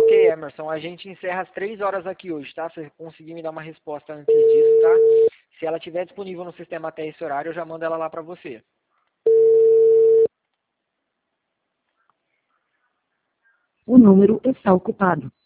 Ok, Emerson, a gente encerra às 3 horas aqui hoje, tá? Se você conseguir me dar uma resposta antes disso, tá? Se ela estiver disponível no sistema até esse horário, eu já mando ela lá para você. O número está ocupado.